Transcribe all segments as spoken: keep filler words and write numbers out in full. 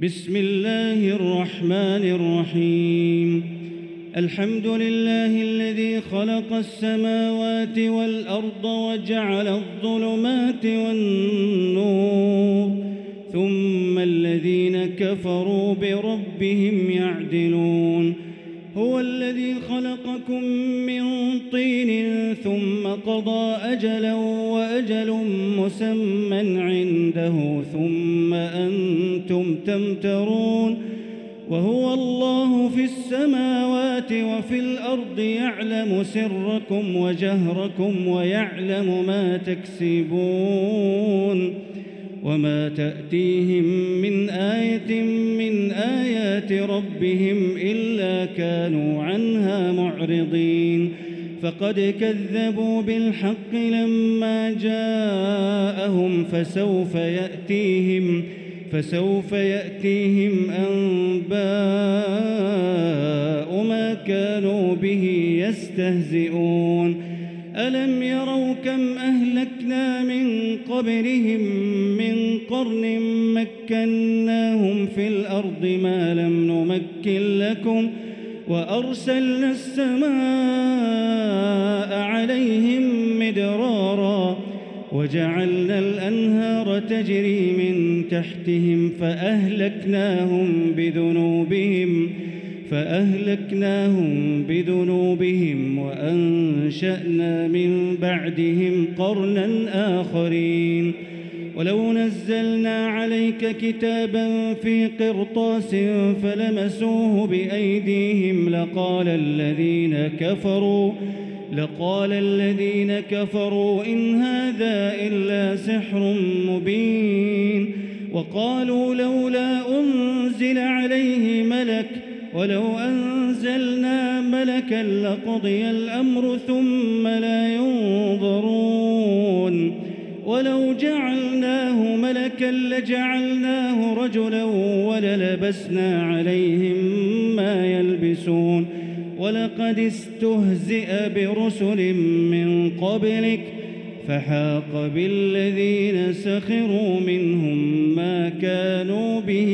بسم الله الرحمن الرحيم. الحمد لله الذي خلق السماوات والأرض وجعل الظلمات والنور، ثم الذين كفروا بربهم يعدلون. هو الذي خلقكم من طين ثم قضى أجلا وأجل مسمى عنده ثم أنتم تمترون. وهو الله في السماوات وفي الأرض يعلم سركم وجهركم ويعلم ما تكسبون. وما تأتيهم من آية من آيات ربهم إلا كانوا عنها معرضين. فقد كذبوا بالحق لما جاءهم فسوف يأتيهم فسوف يأتيهم أنباء ما كانوا به يستهزئون. ألم يروا كم أهلكنا من قبلهم من قرن مكناهم في الأرض ما لم نمكن لكم، وأرسلنا السماء عليهم مدرارا وجعلنا الأنهار تجري من تحتهم فأهلكناهم بذنوبهم فأهلكناهم بذنوبهم وأنشأنا من بعدهم قرنا آخرين. ولو نزلنا عليك كتابا في قرطاس فلمسوه بأيديهم لقال الذين كفروا لقال الذين كفروا إن هذا إلا سحر مبين. وقالوا لولا أنزل عليه ملك ولو أنزلنا ملكا لقضي الأمر ثم لا ينظرون. ولو جعلناه ملكا لجعلناه رجلا وللبسنا عليهم ما يلبسون. ولقد استهزئ برسل من قبلك فحاق بالذين سخروا منهم ما كانوا به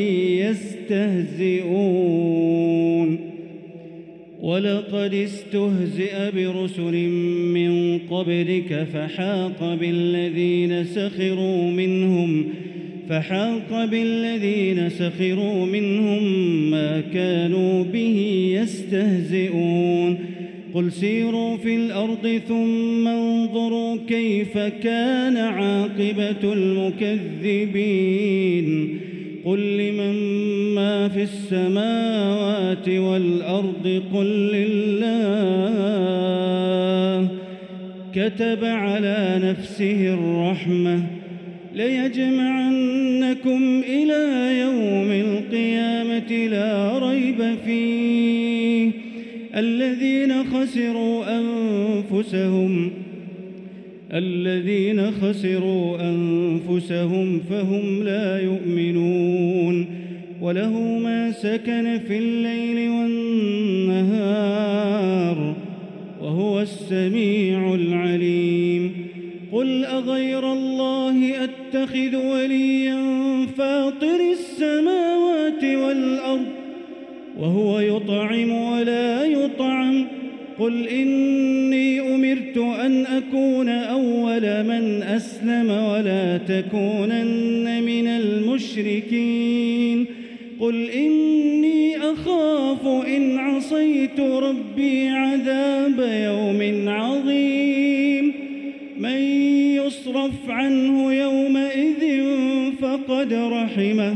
يستهزئون. ولقد استهزئ برسل من قبلك فحاق بالذين سخروا منهم فحاق بالذين سخروا منهم ما كانوا به يستهزئون. قل سيروا في الأرض ثم انظروا كيف كان عاقبة المكذبين. قل لمن ما في السماوات والأرض قل لله كتب على نفسه الرحمة ليجمعنكم إلى يوم القيامة لا ريب فيه. الذين خسروا أنفسهم الذين خسروا أنفسهم فهم لا يؤمنون. وله ما سكن في الليل والنهار وهو السميع العليم. قل أغير الله أتخذ وليا فاطر السماوات والأرض وهو يطعم ولا يطعم. قل إني أمرت أن أكون أول من أسلم ولا تكونن من المشركين. قل إني أخاف إن عصيت ربي عذاب يوم عظيم. من يصرف عنه يومئذ فقد رحمه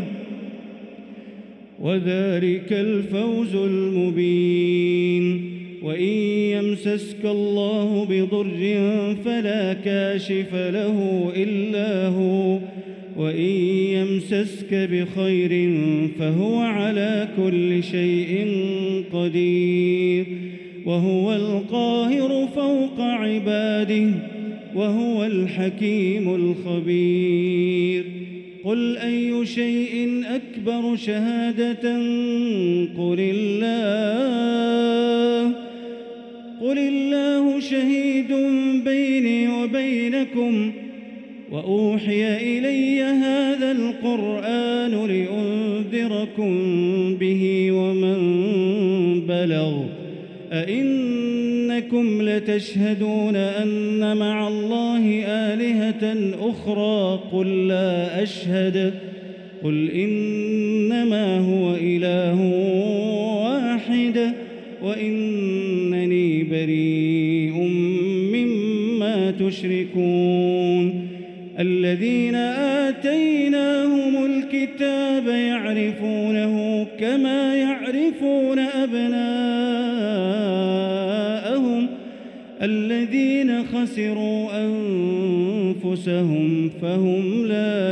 وذلك الفوز المبين. وإن يمسسك الله بضر فلا كاشف له إلا هو وإن يمسسك بخير فهو على كل شيء قدير. وهو القاهر فوق عباده وهو الحكيم الخبير. قل أي شيء أكبر شهادة قل الله قل الله شهيد بيني وبينكم وأوحي إلي هذا القرآن لأنذركم أنذركم به ومن بلغ أئنكم لتشهدون أن مع الله آلهة أخرى قل لا أشهد قل إنما هو إله واحد وإنني بريء مما تشركون الذين آتيناهم الكتاب يعرفونه كما يعرفون أبناءهم الذين خسروا أنفسهم فهم لا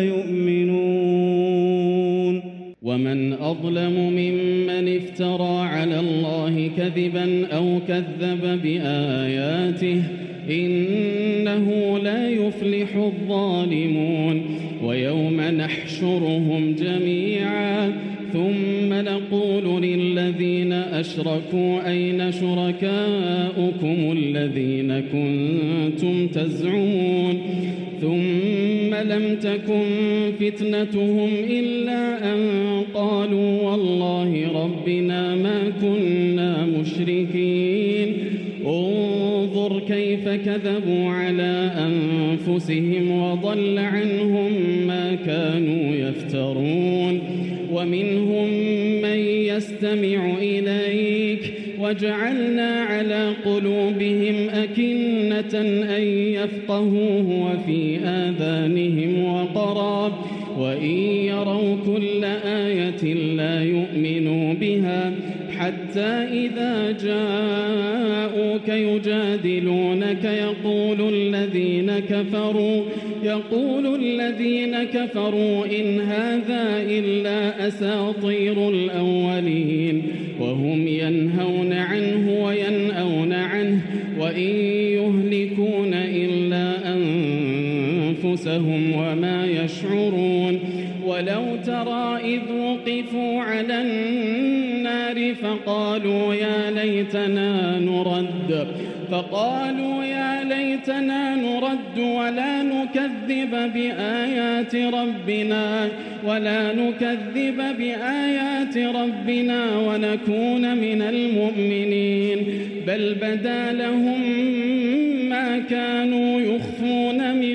يؤمنون. ومن أظلم ممن افترى على الله كذبا أو كذب بآياته إنه لا يفلح الظالمون. ويوم نحشرهم جميعا ثم نقول للذين أشركوا أين شركاؤكم الذين كنتم تزعمون ثم لم تكن فتنتهم إلا أن قالوا والله ربنا ما كنا مشركين. انظر كيف كذبوا على أنفسهم وضل عنهم ما كانوا يفترون. ومنهم من يستمع إليك وجعلنا على قلوبهم أكنة أن يفقهوه وفي آذانهم وقرا وإن يروا كل آية لا يؤمنوا بها حتى إذا جاءوك يجادلونك يقول الذين كفروا يقول الذين كفروا إن هذا إلا أساطير الأولين وهم ينهون عنه وينأون عنه وإن يهلكون إلا أنفسهم وما يشعرون. ولو ترى إذ وقفوا على النار فقالوا يا ليتنا نرد فقالوا يا ليتنا نرد ولا نكذب بآيات ربنا ولا نكذب بآيات ربنا ونكون من المؤمنين بل بدا لهم ما كانوا يخفون من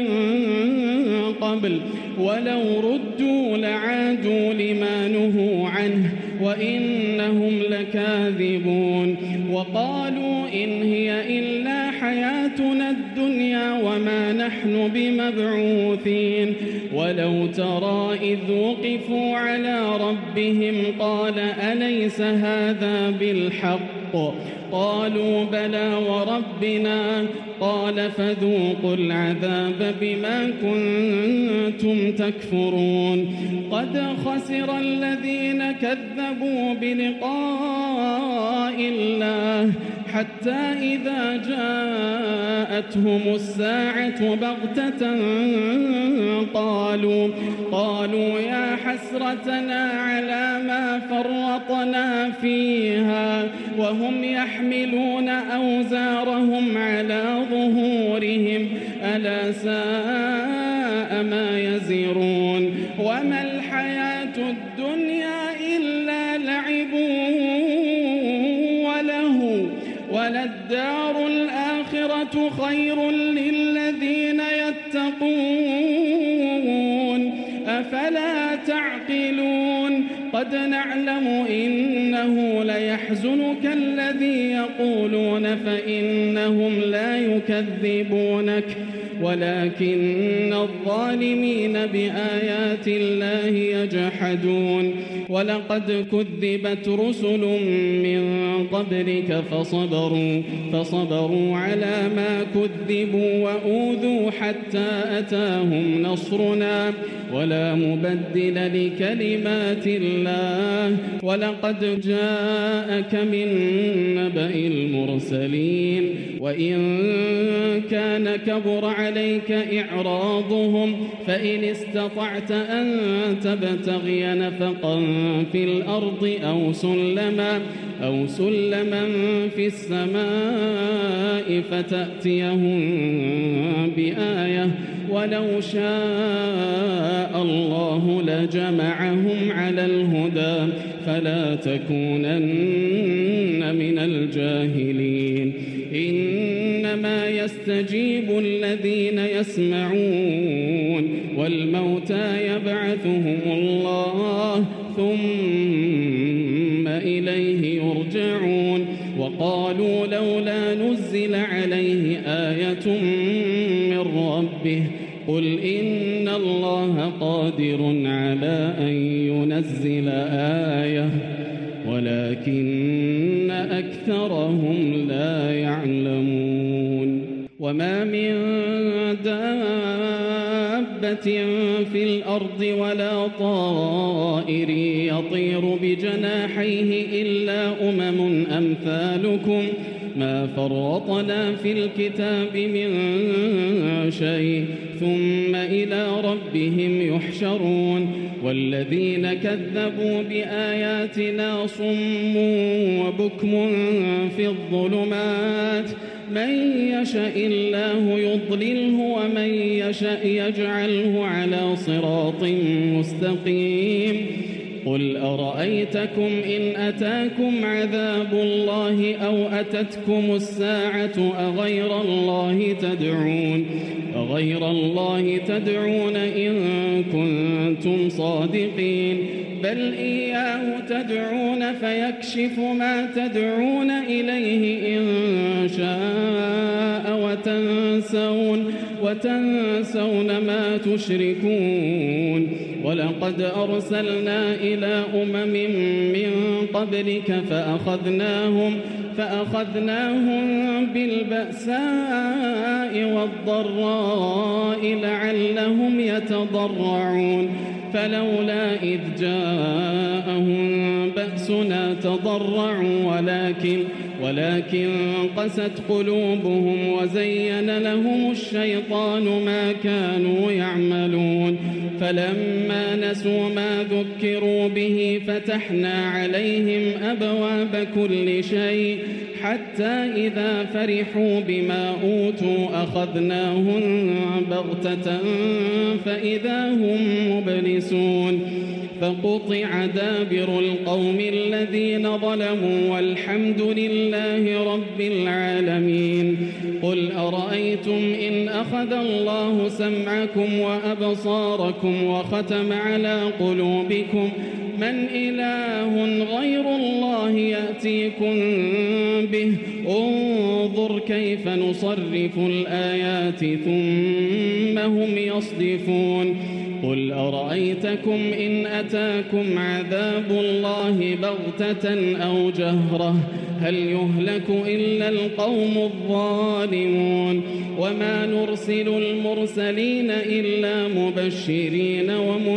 قبل ولو ردوا لعادوا لما نهوا عنه وإنهم لكاذبون. وقالوا إن هي إلا حياتنا الدنيا وما نحن بمبعوثين. ولو ترى إذ وقفوا على ربهم قال أليس هذا بالحق قالوا بلى وربنا قال فذوقوا العذاب بما كنتم تكفرون. قد خسر الذين كذبوا بلقاء الله حتى إذا جاءتهم الساعة بغتة قالوا قالوا يا حسرتنا على ما فرطنا فيها وهم يحملون أوزارهم على ظهورهم ألا ساء ما يزرون. وما الحياة الدنيا إلا لعب وله وللدار الآخرة خير للذين يتقون أفلا تعقلون. قد نعلم إنه ليحزنك الذي يقولون فإنهم لا يكذبونك ولكن الظالمين بآيات الله يجحدون. ولقد كذبت رسل من قبلك فصبروا فصبروا على ما كذبوا وأوذوا حتى أتاهم نصرنا ولا مبدل لكلمات الله. ولقد جاءك من نبأ المرسلين وإن كان كبر عليك إعراضهم فإن استطعت أن تبتغي نفقا في الأرض أو سلما أو سلما في السماء فتأتيهم بآية ولو شاء الله لجمعهم على الهدى فلا تكونن من الجاهلين إنما يستجيب الذين يسمعون والموتى يبعثهم الله ثم إليه يرجعون وقالوا لولا نزل عليه آية من ربه قل إن الله قادر على أن ينزل آية ولكن أكثرهم لا يعلمون وما من دابة في الأرض ولا طائر يطير بجناحيه إلا أمم أمثالكم ما فرطنا في الكتاب من شيء ثم إلى ربهم يحشرون والذين كذبوا بآياتنا صم وبكم في الظلمات من يشاء الله يضلله ومن يشاء يجعله على صراط مستقيم قل أرأيتكم إن أتاكم عذاب الله أو أتتكم الساعة أغير الله تدعون أغير الله تدعون إن كنتم صادقين بل إياه تدعون فيكشف ما تدعون إليه إن شاء وتنسون وتنسون ما تشركون ولقد أرسلنا إلى أمم من قبلك فأخذناهم فأخذناهم بالبأساء والضراء لعلهم يتضرعون فلولا إذ جاءهم بأسنا تضرعوا ولكن ولكن قست قلوبهم وزين لهم الشيطان ما كانوا يعملون فلما نسوا ما ذكروا به فتحنا عليهم أبواب كل شيء حتى إذا فرحوا بما أوتوا أخذناهم بغتة فإذا هم مبلسون فقطع دابر القوم الذين ظلموا والحمد لله رب العالمين قل أرأيتم إن أخذ الله سمعكم وأبصاركم وختم على قلوبكم من إله غير الله يأتيكم به انظر كيف نصرف الآيات ثم هم يصدفون قل أرأيتكم إن أتاكم عذاب الله بغتة أو جهرة هل يهلك إلا القوم الظالمون وما نرسل المرسلين إلا مبشرين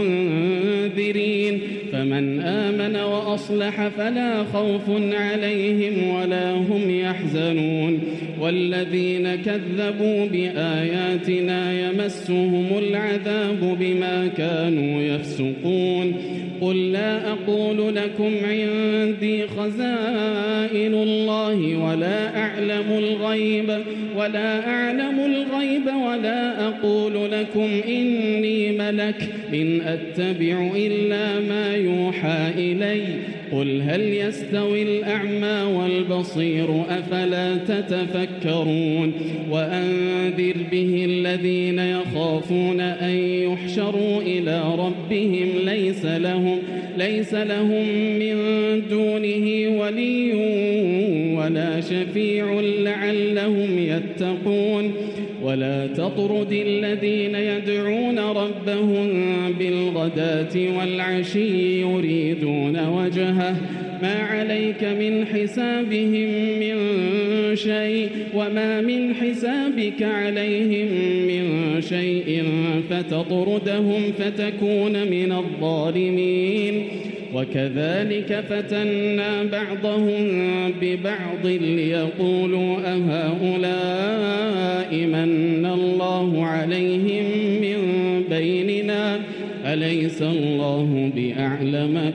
ومنذرين فمن آمن وأصلح فلا خوف عليهم ولا هم يحزنون والذين كذبوا بآياتنا يمسهم العذاب بما كانوا يفسقون قل لا أقول لكم عندي خزائن الله ولا أعلم الغيب ولا أعلم الغيب ولا أقول لكم إني ملك إن أتبع إلا ما يوحى إلي قل هل يستوي الأعمى والبصير أفلا تتفكرون وأنذر به الذين يخافون أن يحشروا إلى ربهم ليس لهم ليس لهم من دونه ولي ولا شفيع لعلهم يتقون ولا تطرد الذين يدعون ربهم بالغداة والعشي يريدون وجهه ما عليك من حسابهم من شيء وما من حسابك عليهم من شيء فتطردهم فتكون من الظالمين وكذلك فتنا بعضهم ببعض ليقولوا أهؤلاء من الله عليهم من بيننا أليس الله بأعلم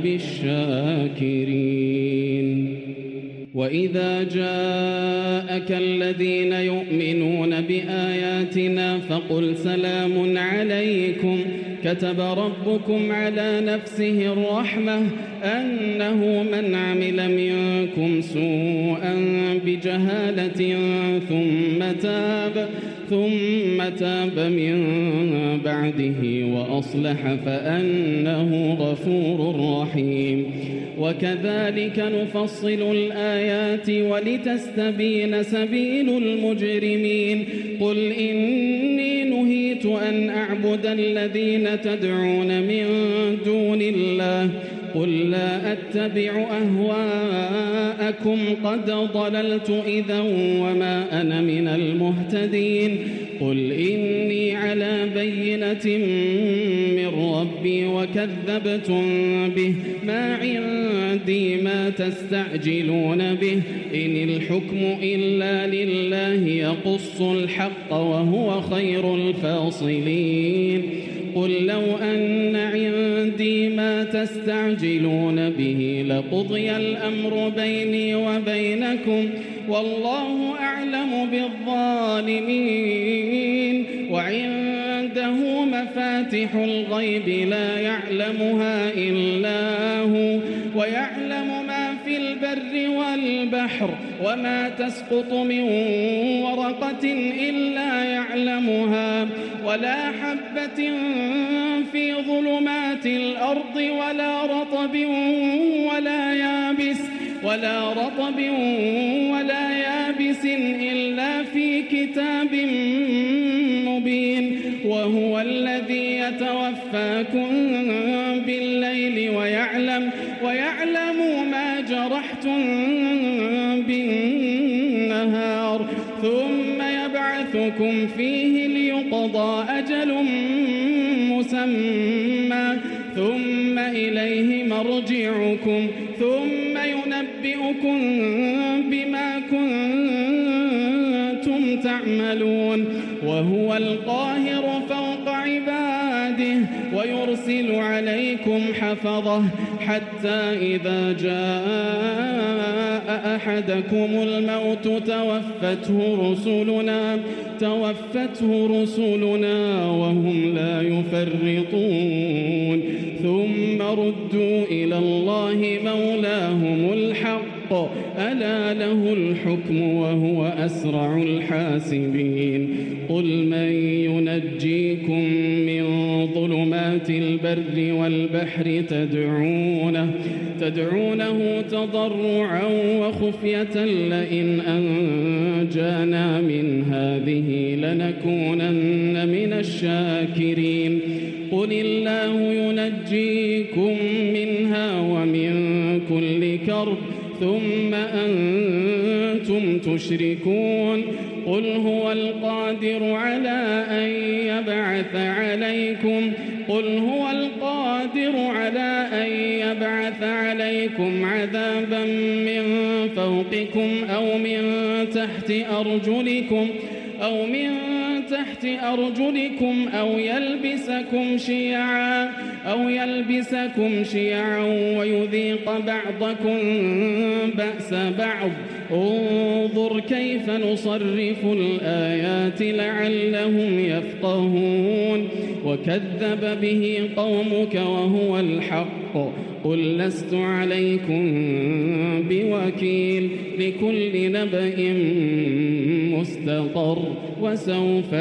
بالشاكرين وإذا جاءك الذين يؤمنون بآياتنا فقل سلام عليكم كتب ربكم على نفسه الرحمة أنه من عمل منكم سوءا بجهالة ثم تاب ثم تاب من بعده وأصلح فأنه غفور رحيم وكذلك نفصل الآيات ولتستبين سبيل المجرمين قل إني نهيت أن أعبد الذين تدعون من دون الله قل لا أتبع أهواءكم قد ضللت إذا وما أنا من المهتدين قل إني على بينة من ربي وكذبتم به ما عندي ما تستعجلون به إن الحكم إلا لله يقص الحق وهو خير الفاصلين قل لو أن عندي ما تستعجلون به لقضي الأمر بيني وبينكم والله أعلم بالظالمين وعنده مفاتح الغيب لا يعلمها إلا هو ويعلم ما في البر والبحر وما تسقط من ورقة إلا يعلمها ولا حبة في ظلمات الأرض ولا رطب ولا يابس ولا رطب ولا يابس إلا في كتاب مبين وهو الذي يتوفاكم بالليل ويعلم ويعلم ما جرحتم بالنهار ثم يبعثكم فيه ليقضى أجل مسمى ثم إليه مرجعكم ثم ينبئكم بما كنتم تعملون وهو القاهر فوق عباده ويرسل عليكم حفظه حتى إذا جاء أحدكم الموت توفته رسلنا توفته رسلنا وهم لا يفرطون ثم ردوا إلى الله مولاهم الحق ألا له الحكم وهو أسرع الحاسبين قل من ينجيكم من ظلمات البر والبحر تدعونه تدعونه تضرعا وخفية لئن أنجانا من هذه لنكونن من الشاكرين قل الله ينجيكم منها ومن كل كرب ثم أنتم تشركون قل هو القادر على أن يبعث عليكم قل هو القادر على أن يبعث عليكم عذابا من فوقكم أو من تحت أرجلكم أو من تحت أرجلكم أو يلبسكم شيعا أو يلبسكم شيعا ويذيق بعضكم بأس بعض انظر كيف نصرف الآيات لعلهم يفقهون وكذب به قومك وهو الحق قل لست عليكم بوكيل لكل نبأ مستقر وسوف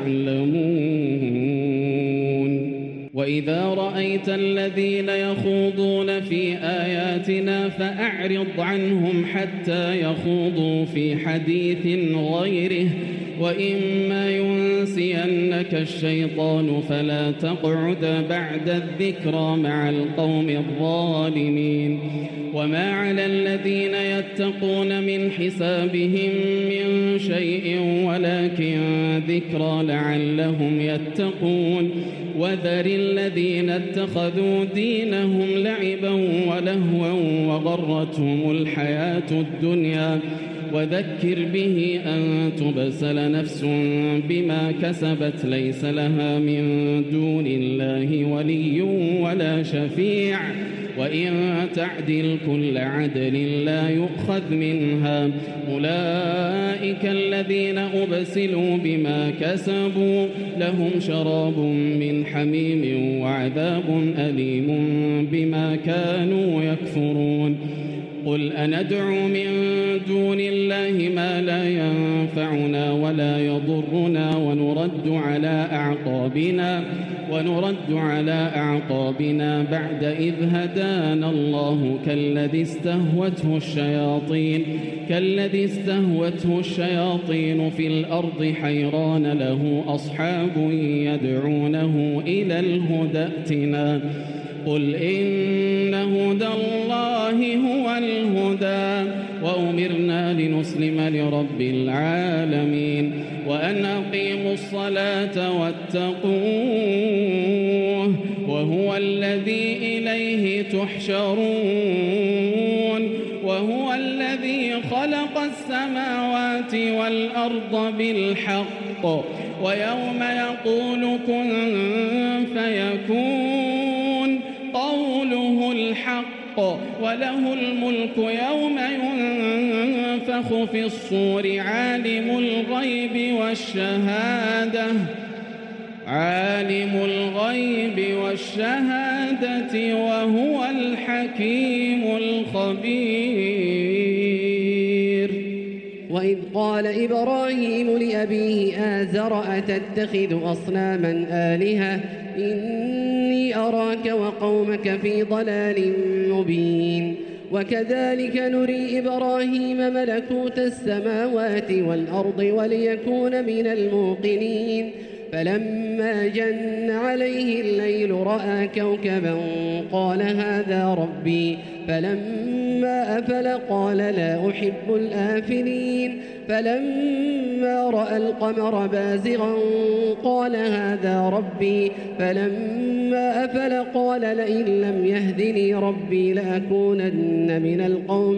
تعلمون وإذا رأيت الذين يخوضون في آياتنا فأعرض عنهم حتى يخوضوا في حديث غيره وإما ينسينك الشيطان فلا تقعد بعد الذكرى مع القوم الظالمين. وما على الذين يتقون من حسابهم من شيء ولكن ذكرى لعلهم يتقون. وذر الذين اتخذوا دينهم لعبا ولهوا وغرتهم الحياة الدنيا وذكر به أن تبسل نفس بما كسبت ليس لها من دون الله ولي ولا شفيع وإن تعدل كل عدل لا يؤخذ منها. أولئك الذين أبسلوا بما كسبوا لهم شراب من حميم وعذاب أليم بما كانوا يكفرون. قل أندعو من دون الله ما لا ينفعنا ولا يضرنا ونرد على أعقابنا ونرد على أعقابنا بعد إذ هدانا الله كالذي استهوته الشياطين كالذي استهوته الشياطين في الأرض حيران له أصحاب يدعونه إلى الهدى ائتنا. قل إن هدى الله هو الهدى وأمرنا لنسلم لرب العالمين وأن أقيموا الصلاة واتقوه وهو الذي إليه تحشرون. وهو الذي خلق السماوات والأرض بالحق ويوم يقول كن فيكون قوله الحق وله الملك يوم ينفخ في الصور عالم الغيب والشهادة عالم الغيب والشهادة وهو الحكيم الخبير. وإذ قال إبراهيم لأبيه آزر أتتخذ أصناما آلهة إني أراك وقومك في ضلال مبين. وكذلك نري إبراهيم ملكوت السماوات والأرض وليكون من الموقنين. فلما جن عليه الليل رأى كوكبا قال هذا ربي فلما أفل قال لا أحب الآفلين. فلما رأى القمر بازغا قال هذا ربي فلما أفل قال لئن لم يهدني ربي لأكونن من القوم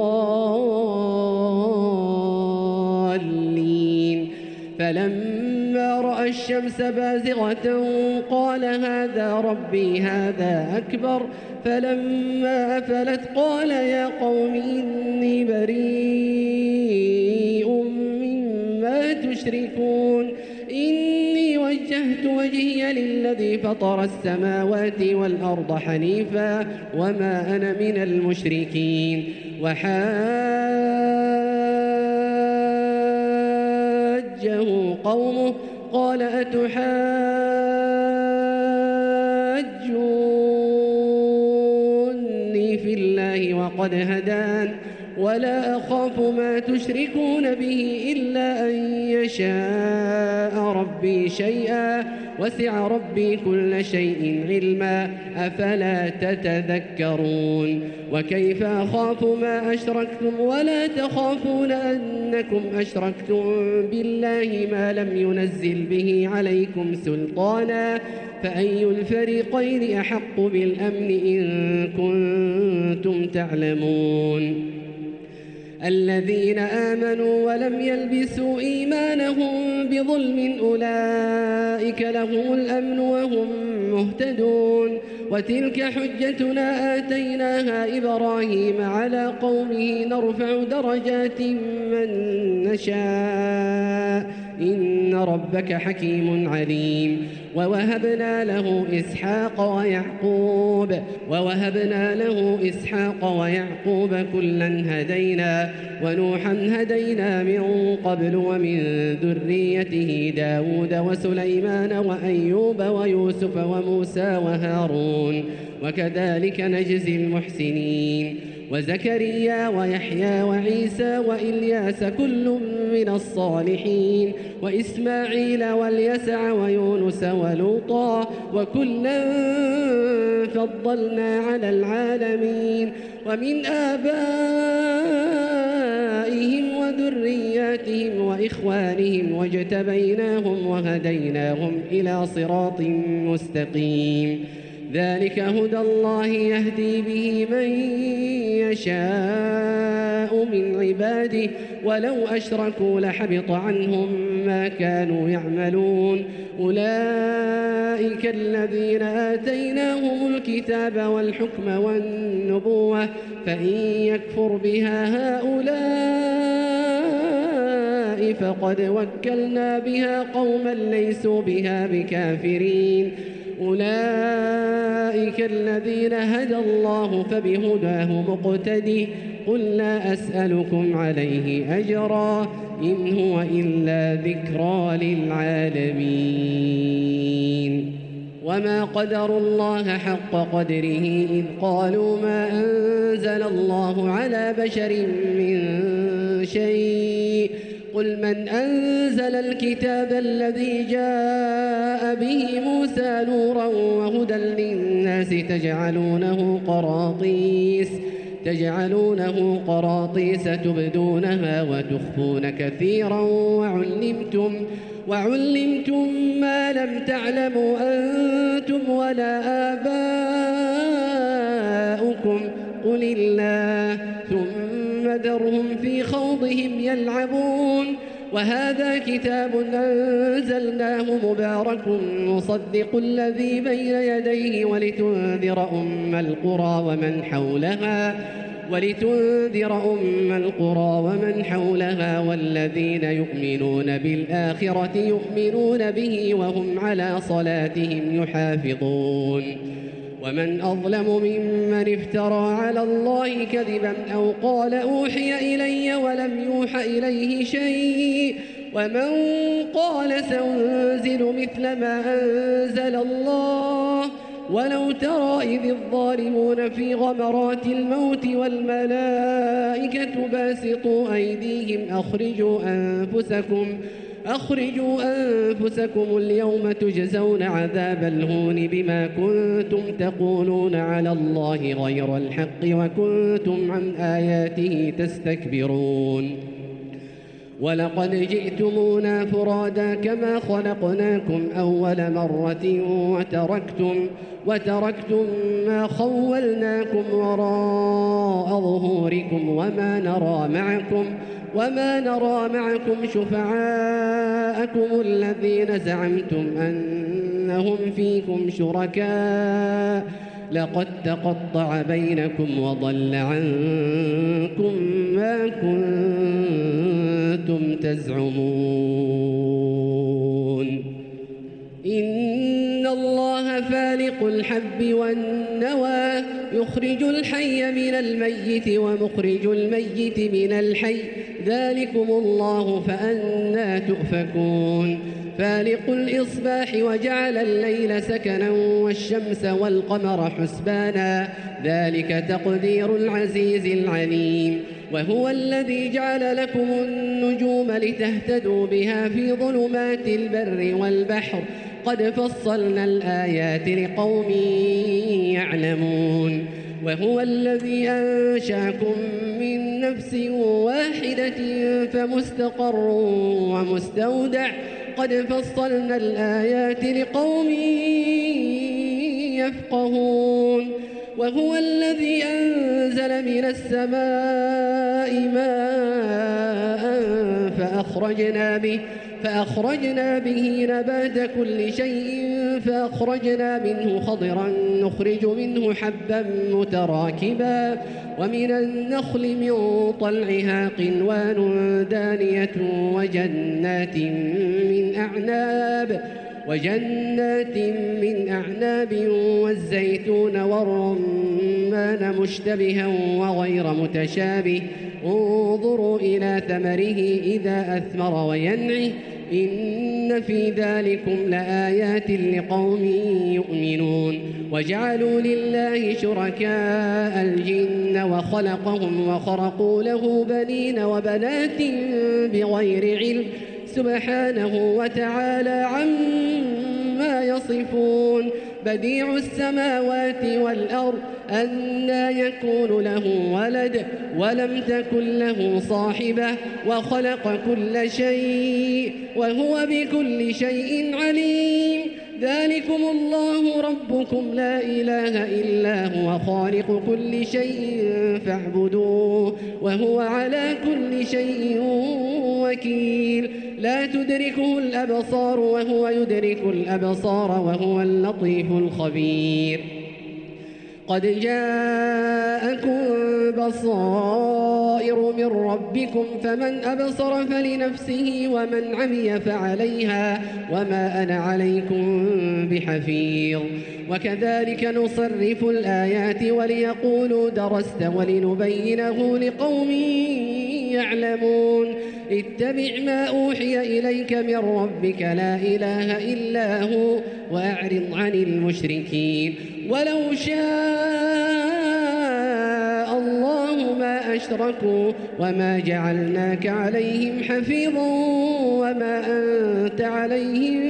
الضالين. فلما رأى الشمس بازغة قال هذا ربي هذا أكبر. فلما أفلت قال يا قوم إني بريء مما تشركون. إني وجهت وجهي للذي فطر السماوات والأرض حنيفا وما أنا من المشركين. وحاجه قومه قال أتحاجوني في الله وقد هدان ولا أخاف ما تشركون به إلا أن يشاء ربي شيئا وسع ربي كل شيء علما أفلا تتذكرون. وكيف أخاف ما أشركتم ولا تخافون أنكم أشركتم بالله ما لم ينزل به عليكم سلطانا فأي الفريقين أحق بالأمن إن كنتم تعلمون. الذين آمنوا ولم يلبسوا إيمانهم بظلم أولئك لهم الأمن وهم مهتدون. وتلك حجتنا آتيناها إبراهيم على قومه نرفع درجات من نشاء إن ربك حكيم عليم. ووهبنا له إسحاق ويعقوب ووهبنا له إسحاق ويعقوب كلا هدينا ونوحا هدينا من قبل ومن ذريته داود وسليمان وأيوب ويوسف وموسى وهارون وكذلك نجزي المحسنين. وزكريا ويحيى وعيسى وإلياس كل من الصالحين، وإسماعيل واليسع ويونس ولوطا وكلا فضلنا على العالمين. ومن آبائهم وذرياتهم وإخوانهم واجتبيناهم وهديناهم إلى صراط مستقيم. ذلك هدى الله يهدي به من يشاء من عباده ولو أشركوا لحبط عنهم ما كانوا يعملون. أولئك الذين آتيناهم الكتاب والحكم والنبوة فإن يكفر بها هؤلاء فقد وكلنا بها قوما ليسوا بها بكافرين. أولئك الذين هدى الله فبهداه مقتدي. قل لا أسألكم عليه أجرا إن هو إلا ذكرى للعالمين. وما قدروا الله حق قدره إذ قالوا ما أنزل الله على بشر من شيء. قل من أنزل الكتاب الذي جاء به موسى نورا وهدى للناس تجعلونه قراطيس تجعلونه قراطيس تبدونها وتخفون كثيرا وعلمتم وعلمتم ما لم تعلموا أنتم ولا آباؤكم قل الله ثم ذرهم في خوضهم يلعبون. وهذا كتاب أنزلناه مبارك مصدق الذي بين يديه ولتنذر أم القرى ومن حولها ولتنذر أم القرى ومن حولها والذين يؤمنون بالآخرة يؤمنون به وهم على صلاتهم يحافظون. ومن أظلم ممن افترى على الله كذبا أو قال أوحي إلي ولم يوح إليه شيء ومن قال سأنزل مثل ما أنزل الله. ولو ترى إذ الظالمون في غمرات الموت والملائكة باسطوا أيديهم أخرجوا أنفسكم أخرجوا أنفسكم اليوم تجزون عذاب الهون بما كنتم تقولون على الله غير الحق وكنتم عن آياته تستكبرون. ولقد جئتمونا فرادا كما خلقناكم أول مرة وتركتم وتركتم ما خولناكم وراء ظهوركم وما نرى معكم وما نرى معكم شفعاءكم الذين زعمتم أنهم فيكم شركاء لقد تقطع بينكم وضل عنكم ما كنتم تزعمون. إن الله فالق الحب والنوى يخرج الحي من الميت ومخرج الميت من الحي ذلكم الله فأنى تؤفكون. فالق الإصباح وجعل الليل سكنا والشمس والقمر حسبانا ذلك تقدير العزيز العليم. وهو الذي جعل لكم النجوم لتهتدوا بها في ظلمات البر والبحر قد فصلنا الآيات لقوم يعلمون. وهو الذي أنشأكم من نفس واحدة فمستقر ومستودع قد فصلنا الآيات لقوم يفقهون. وهو الذي أنزل من السماء ماء فأخرجنا به فأخرجنا به نبات كل شيء فأخرجنا منه خضرا نخرج منه حبا متراكبا ومن النخل من طلعها قنوان دانية وجنات من أعناب وجنات من أعناب والزيتون والرمان مشتبها وغير متشابه انظروا إلى ثمره إذا أثمر وينعه إن في ذلكم لآيات لقوم يؤمنون وجعلوا لله شركاء الجن وخلقهم وخرقوا له بنين وبنات بغير علم سبحانه وتعالى عما يصفون بديع السماوات والأرض أنى يكون له ولد ولم تكن له صاحبة وخلق كل شيء وهو بكل شيء عليم ذلكم الله ربكم لا إله إلا هو خالق كل شيء فاعبدوه وهو على كل شيء وكيل لا تدركه الأبصار وهو يدرك الأبصار وهو اللطيف الخبير قد جاءكم بصائر من ربكم فمن أبصر فلنفسه ومن عمي فعليها وما أنا عليكم بحفيظ وكذلك نصرف الآيات وليقولوا درست ولنبينه لقوم يعلمون اتبع ما أوحي إليك من ربك لا إله إلا هو وأعرض عن المشركين ولو شاء الله ما أشركوا وما جعلناك عليهم حفيظا وما أنت عليهم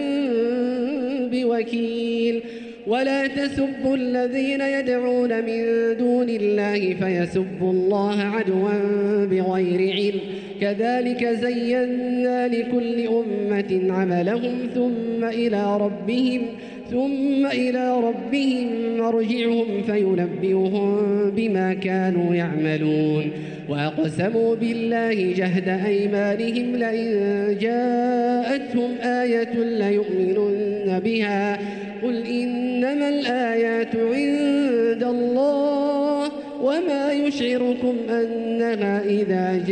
بوكيل ولا تسبوا الذين يدعون من دون الله فيسبوا الله عدوا بغير علم كذلك زينا لكل أمة عملهم ثم إلى ربهم ثم إلى ربهم مرجعهم فينبئهم بما كانوا يعملون وأقسموا بالله جهد أيمانهم لئن جاءتهم آية ليؤمنن بها قل إنما الآيات عند الله وما يشعركم أنها إذا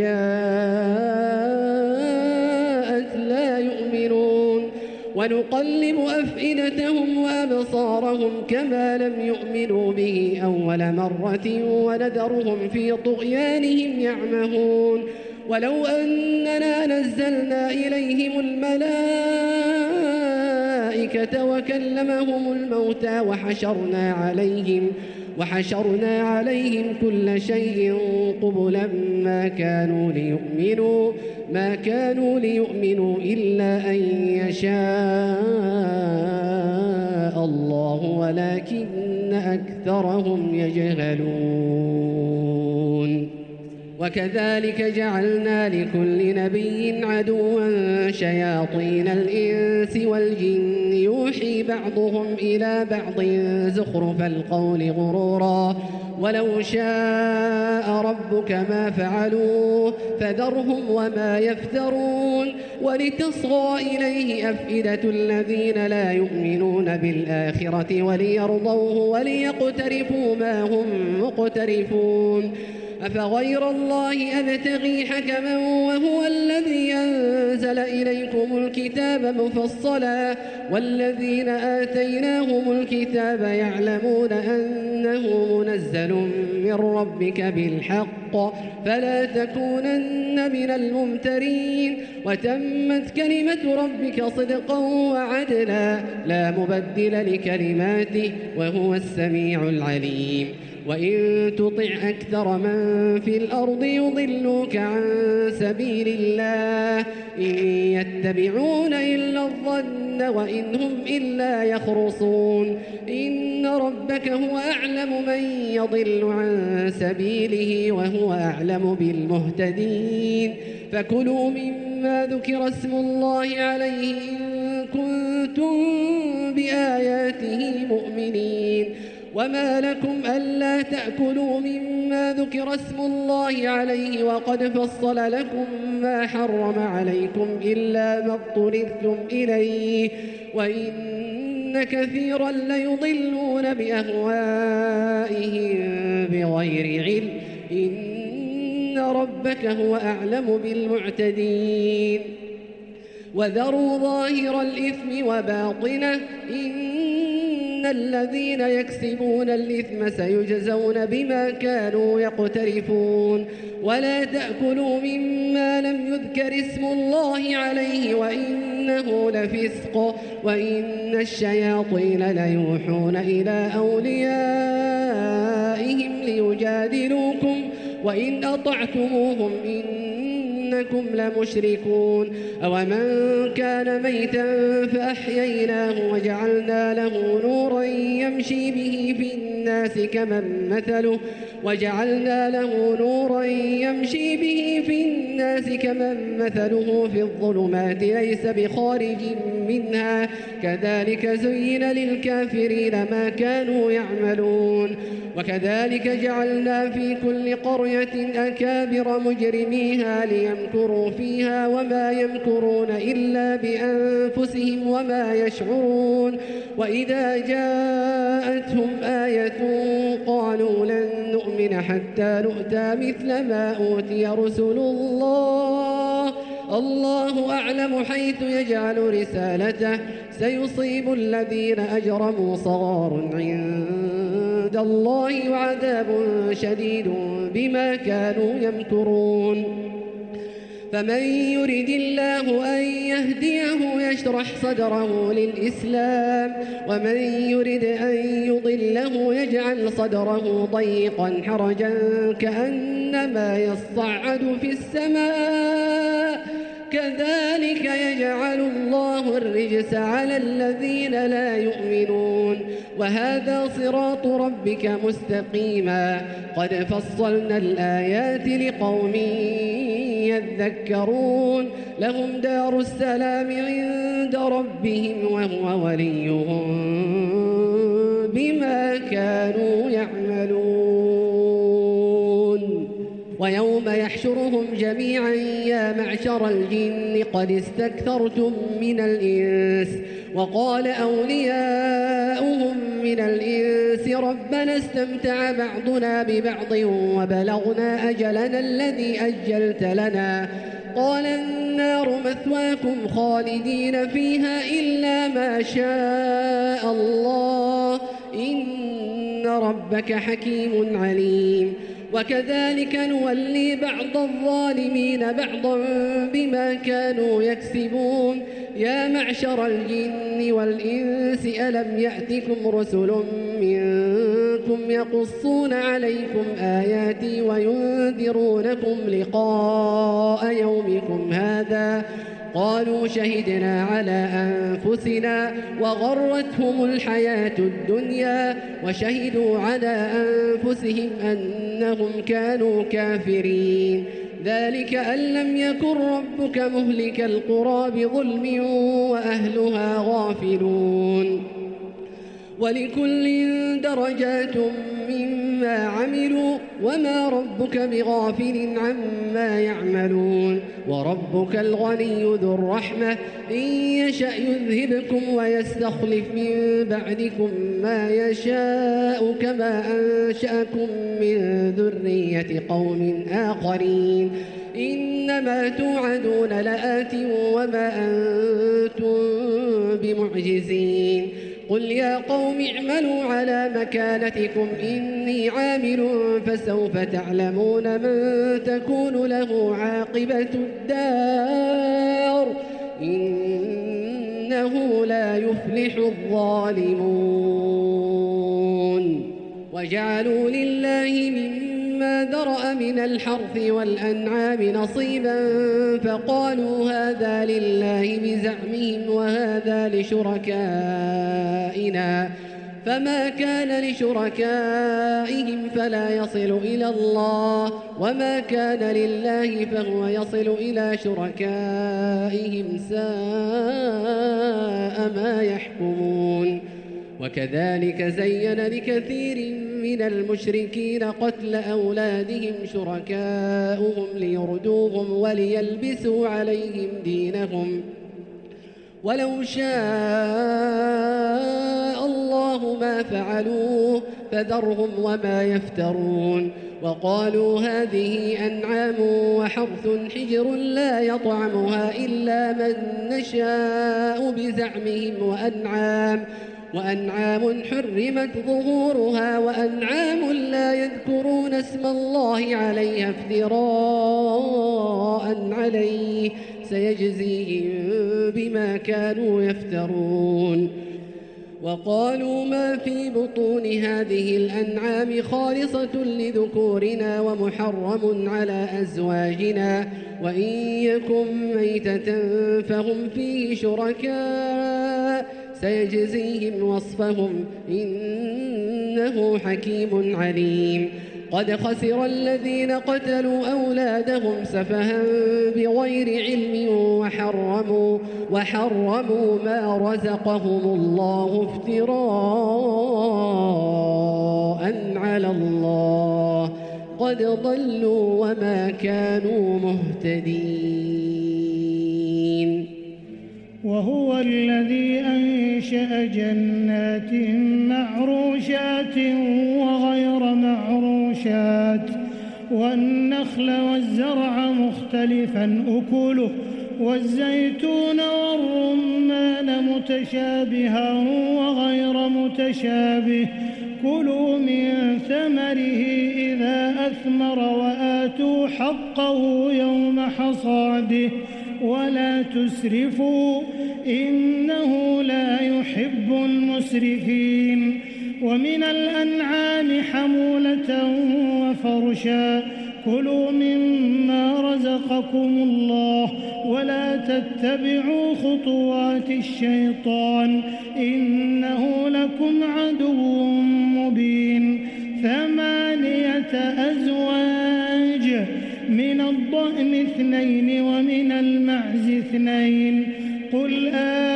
جاءت لا يؤمنون ونقلب أفئدتهم وأبصارهم كما لم يؤمنوا به أول مرة ونذرهم في طغيانهم يعمهون ولو أننا نزلنا إليهم الملائكة وكلمهم الموتى وحشرنا عليهم وحشرنا عليهم كل شيء قبلا ما كانوا ليؤمنوا ما كانوا ليؤمنوا إلا أن يشاء الله ولكن أكثرهم يجهلون وكذلك جعلنا لكل نبي عدوا شياطين الإنس والجن يوحي بعضهم إلى بعض زخرف القول غرورا ولو شاء ربك ما فعلوه فذرهم وما يفترون ولتصغى إليه أفئدة الذين لا يؤمنون بالآخرة وليرضوه وليقترفوا ما هم مقترفون أفغير الله أبتغي حكما وهو الذي أنزل إليكم الكتاب مفصلا والذين آتيناهم الكتاب يعلمون أنه منزل من ربك بالحق فلا تكونن من الممترين وتمت كلمة ربك صدقا وعدلا لا مبدل لكلماته وهو السميع العليم وإن تطع أكثر من في الأرض يضلوك عن سبيل الله إن يتبعون إلا الظن وإن هم إلا يخرصون إن ربك هو أعلم من يضل عن سبيله وهو أعلم بالمهتدين فكلوا مما ذكر اسم الله عليه إن كنتم بآياته مؤمنين وما لكم ألا تأكلوا مما ذكر اسم الله عليه وقد فصل لكم ما حرم عليكم إلا ما اضطررتم إليه وإن كثيرا ليضلون بأهوائهم بغير علم إن ربك هو أعلم بالمعتدين وذروا ظاهر الإثم وباطنه إن الذين يكسبون الإثم سيجزون بما كانوا يقترفون ولا تأكلوا مما لم يذكر اسم الله عليه وإنه لفسق وإن الشياطين ليوحون إلى أوليائهم ليجادلوكم وإن أطعتموهم إنكم لمشركون أومن كان ميتا فأحييناه وجعلنا له نورا يمشي به في الناس كمن مثله وجعلنا له نورا يمشي به في الناس كمن مثله في الظلمات ليس بخارج منها كذلك زين للكافرين ما كانوا يعملون وكذلك جعلنا في كل قرية أكابر مجرميها ليمكروا فيها وما يمكرون إلا بأنفسهم وما يشعرون وإذا جاءتهم آية قالوا لن نؤمن حتى نؤتى مثل ما أوتي رسل الله الله أعلم حيث يجعل رسالته سيصيب الذين أجرموا صغار عند الله وعذاب شديد بما كانوا يمكرون فمن يرد الله أن يهديه يشرح صدره للإسلام ومن يرد أن يضله يجعل صدره ضيقا حرجا كأنما يصعد في السماء كذلك يجعل الله الرجس على الذين لا يؤمنون وهذا صراط ربك مستقيما قد فصلنا الآيات لقوم يذكرون لهم دار السلام عند ربهم وهو وليهم بما كانوا يعملون ويوم يحشرهم جميعا يا معشر الجن قد استكثرتم من الإنس وقال أولياؤهم من الإنس ربنا استمتع بعضنا ببعض وبلغنا أجلنا الذي أجلت لنا قال النار مثواكم خالدين فيها إلا ما شاء الله إن ربك حكيم عليم وكذلك نولي بعض الظالمين بعضا بما كانوا يكسبون يا معشر الجن والإنس ألم يأتكم رسل منكم يقصون عليكم آياتي وينذرونكم لقاء يومكم هذا قالوا شهدنا على أنفسنا وغرتهم الحياة الدنيا وشهدوا على أنفسهم أنهم كانوا كافرين ذلك أن لم يكن ربك مهلك القرى بظلم وأهلها غافلون ولكل درجات مما عملوا وما ربك بغافل عما يعملون وربك الغني ذو الرحمة إن يشأ يذهبكم ويستخلف من بعدكم ما يشاء كما أنشأكم من ذرية قوم آخرين إنما توعدون لآت وما أنتم بمعجزين قل يا قوم اعملوا على مكانتكم إني عامل فسوف تعلمون من تكون له عاقبة الدار إنه لا يفلح الظالمون وجعلوا لله مما ذرأ من الحرث والأنعام نصيبا فقالوا هذا لله بزعمهم وهذا لشركائنا فما كان لشركائهم فلا يصل إلى الله وما كان لله فهو يصل إلى شركائهم ساء ما يحكمون وكذلك زين لكثير من المشركين قتل أولادهم شركاؤهم ليردوهم وليلبسوا عليهم دينهم ولو شاء الله ما فعلوه فذرهم وما يفترون وقالوا هذه أنعام وحرث حجر لا يطعمها إلا من نشاء بزعمهم وأنعام وأنعام حرمت ظهورها وأنعام لا يذكرون اسم الله عليها افتراء عليه سيجزيهم بما كانوا يفترون. وقالوا ما في بطون هذه الأنعام خالصة لذكورنا ومحرم على أزواجنا وإن يكن ميتة فهم فيه شركاء سيجزيهم وصفهم إنه حكيم عليم. قد خسر الذين قتلوا أولادهم سفها بغير علم وحرموا, وحرموا ما رزقهم الله افتراء على الله قد ضلوا وما كانوا مهتدين. وهو الذي أنشأ جنات معروشات وغير معروشات والنخل والزرع مختلفا أكله والزيتون والرمان متشابها وغير متشابه كلوا من ثمره إذا أثمر وآتوا حقه يوم حصاده ولا تسرفوا إنه لا يحب المسرفين. ومن الأنعام حمولة وفرشا كلوا مما رزقكم الله ولا تتبعوا خطوات الشيطان إنه لكم عدو مبين. ثمانية أزواج من الضأن اثنين ومن المعز اثنين قل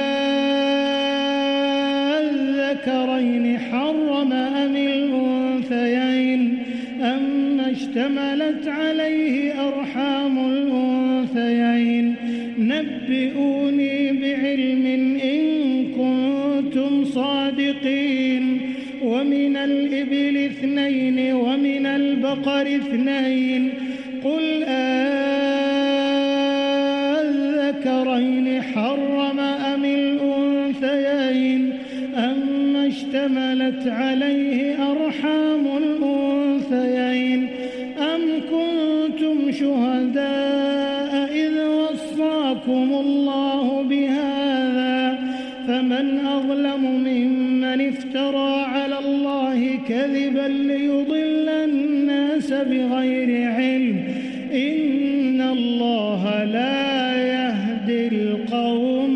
أذكرين حرم أم الأنثيين أما اشتملت عليه أرحام الأنثيين نبئوني بعلم إن كنتم صادقين. ومن الإبل اثنين ومن البقر اثنين قل أذكرين حرم أم الأنثيين أما اشتملت عليه أرحام الأنثيين أم كنتم شهداء إذ وصاكم الله بهذا فمن أظلم ممن افترى على الله كذبا ليضل الناس بغير علم إن الله لا يهدي القوم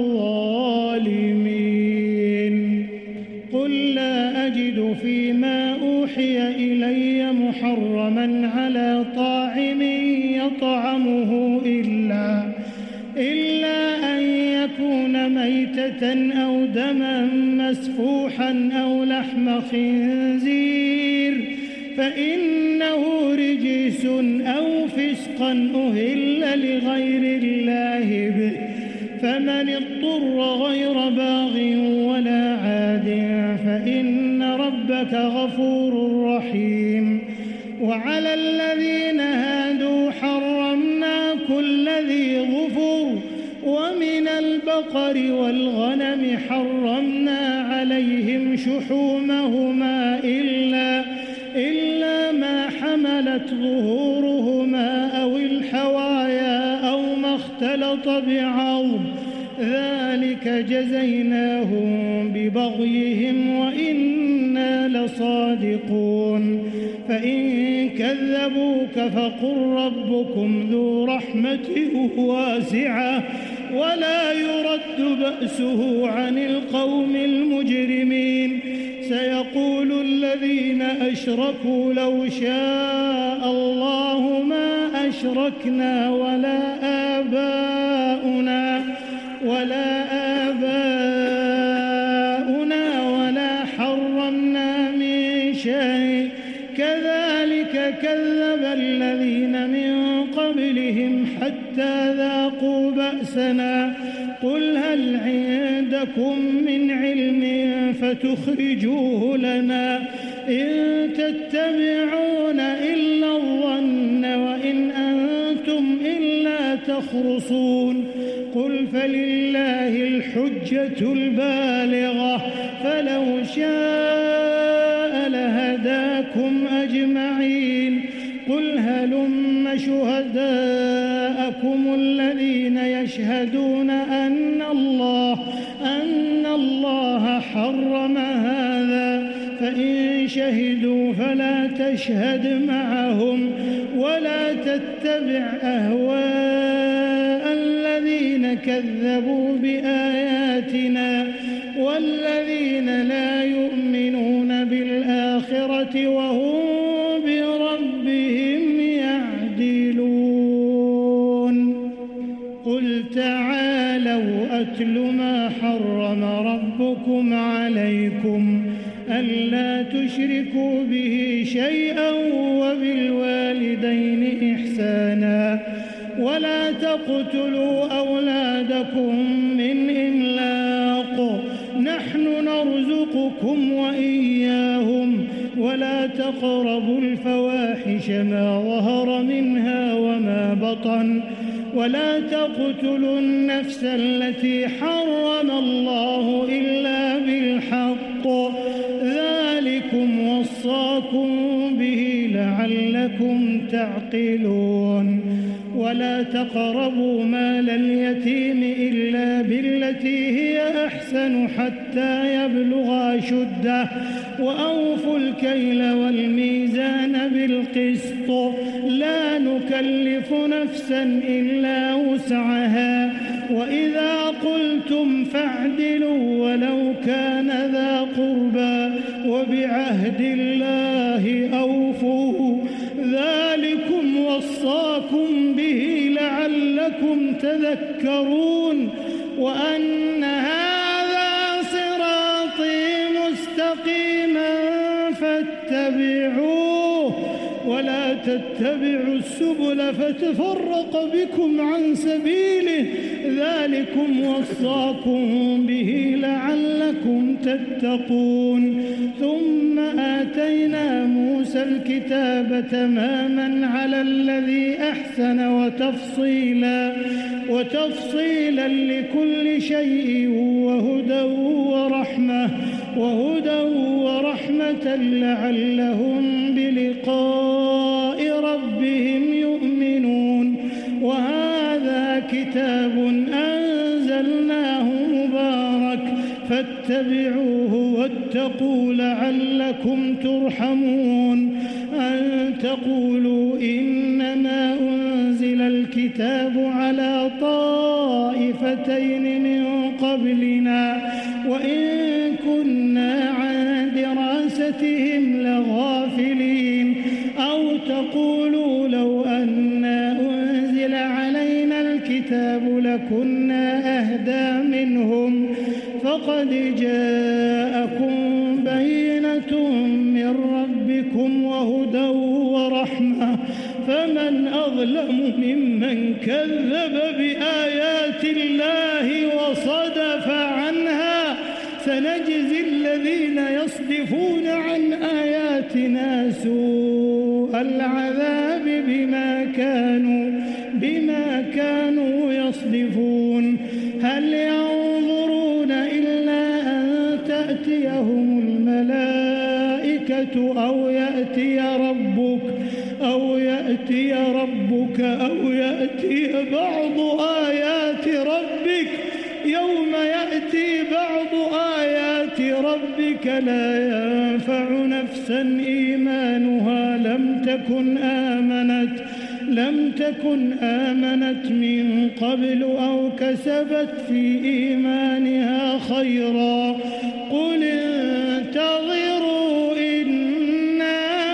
الظالمين. قل لا أجد فيما أوحي إلي محرما على طاعم يطعمه إلا إلا أن يكون ميتة أو دما مسفوحا أو لحم خنزير فإنه رجس أو فسقا أهل لغير الله به فمن اضطر غير باغ ولا عاد فإن ربك غفور رحيم. وعلى الذين هادوا حرمنا كل ذي ظفر ومن البقر والغنم حرمنا عليهم شحومهما إلا إلا ما حملت ظهورهما أو الحوايا أو ما اختلط بعظم ذلك جزيناهم ببغيهم وإنا لصادقون. فإن كذبوك فقل ربكم ذو رحمة واسعة ولا يرد بأسه عن القوم المجرمين. سيقول الذين أشركوا لو شاء الله ما أشركنا ولا آباؤنا ولا آباؤنا ولا حرمنا من شيء كذلك كذب الذين من قبلهم حتى ذاقوا بأسنا. قل هل عندكم من علم فتخرجوه لنا إن تتبعون إلا الظن وإن أنتم إلا تخرصون قل فلله الحجة البالغة فلو شاء لهداكم أجمعين قل هلم شهداءكم الذين يشهدون أن الله أن الله حرم هذا فإن شهدوا فلا تشهد معهم ولا تتبع أهواء الذين كذبوا بآياتنا والذين لا يؤمنون بالآخرة وهم بربهم يعدلون قل تعالوا أتل ما حرم ربكم عليكم ألا تشركوا به شيئا وبالوالدين إحسانا ولا تقتلوا أولادكم من إملاق نحن نرزقكم وإياهم ولا تقربوا الفواحش ما ظهر منها وما بطن ولا تقتلوا النفس التي حرم الله إلا بالحق ذلكم وصاكم به لعلكم تعقلون ولا تقربوا مال اليتيم إلا بالتي هي أحسن حتى يبلغ أشده وأوفوا الكيل والميزان بالقسط لا نكلف نفسا إلا وسعها وإذا قلتم فاعدلوا ولو كان ذا قربى وبعهد الله أوفوا ذلكم وصاكم به لعلكم تذكرون وأن هذا صراطي مستقيما فاتبعوه ولا تتبعوا السبل فتفرق بكم عن سبيله ذلكم وصاكم به لعلكم تتقون ثم آتينا موسى الكتاب تماما على الذي أحسن وتفصيلا وتفصيلا لكل شيء وهدى ورحمة وهدى ورحمة لعلهم بلقاء ربهم يؤمنون وهذا كتاب أنزلناه مبارك فاتبعوه واتقوا لعلكم ترحمون أن تقولوا إنما أنزل الكتاب على طائفتين من قبلنا وإن كنا عن دراستهم لغافلين أو تقولوا لو أنا أنزل علينا الكتاب لكنا أهدى منهم فقد جاءكم بينة من ربكم وهدى ورحمة فمن أظلم ممن كذب بآيات الله وصدف عنها سنجزي الذين يصدفون عن آياتنا سوء العذاب بما كانوا بما كانوا يصدفون هل ينظرون إلا أن تأتيهم الملائكة أو يأتي ربك أو يأتي ربك أو يأتي بعض آيات ربك يوم يأتي بعض آيات ربك لا ينفع نفسا إيمانها لم تكن آمنت لم تكن آمنت من قبل أو كسبت في إيمانها خيرا قل انتظروا إنا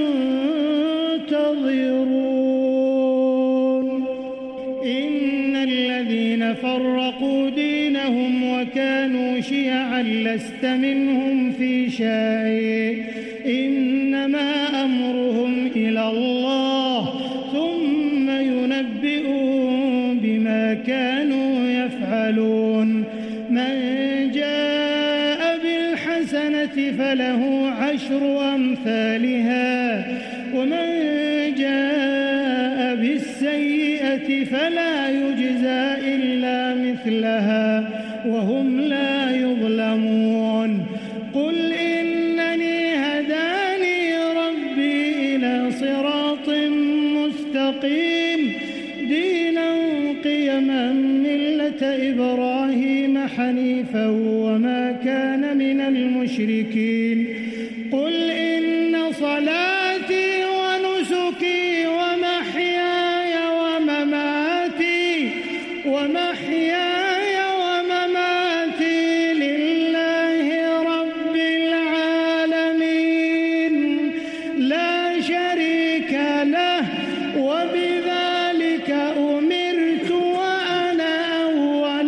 منتظرون إن الذين فرقوا دينهم وكانوا شيعا لست منهم في شيء إنما أمرهم إلى الله ثم ينبئهم بما كانوا يفعلون من جاء بالحسنة فله عشر أمثالها ومن جاء بالسيئة السيئة فلا يجزى إلا مثلها وهم لا يظلمون قل إنني هداني ربي إلى صراط مستقيم دينا قيما ملة إبراهيم حنيفا وما كان من المشركين قل إن صلاتي ونسكي ومحياي ومماتي ومحياي ومماتي لله رب العالمين لا شريك له وبذلك أمرت وأنا أول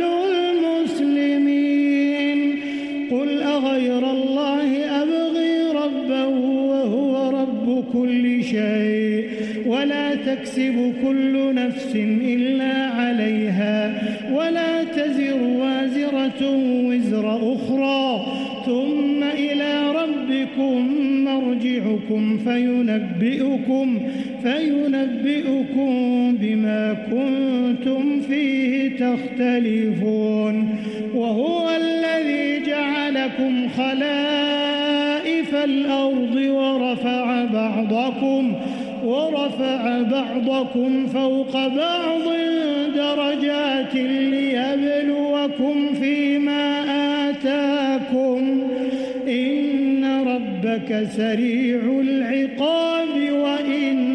المسلمين قل أغير الله أبغي ربا وهو رب كل شيء ولا تكسب كل نفس إلا عليها ولا تزر وازرة وزر أخرى ثم إلى ربكم مرجعكم فينبئكم فينبئكم بما كنتم فيه تختلفون وهو الذي جعلكم خلائف الأرض ورفع بعضكم ورفع بعضكم فوق بعض درجات ليبلوكم فيما آتاكم إن ربك سريع العقاب وإن